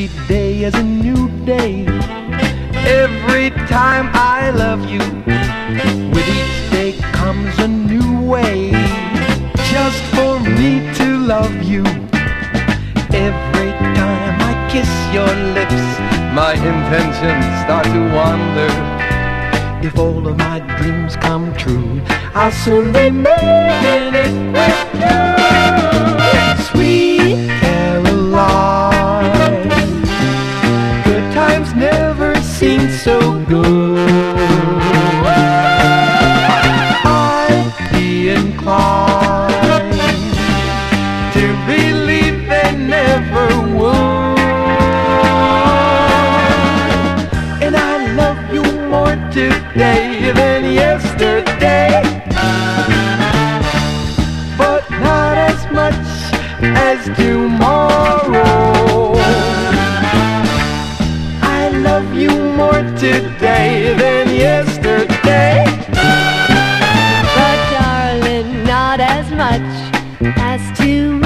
day is a new day. Every time I love you, with each day comes a new way, just for me to love you. Every time I kiss your lips, my intentions start to wander. If all of my dreams come true, I'll soon be making it with you. Sweet Caroline, good times never seem so good. I'd be inclined to believe they never would. And I love you more today than yesterday, but not as much as tomorrow. I love you more today than yesterday, but darling, not as much as tomorrow.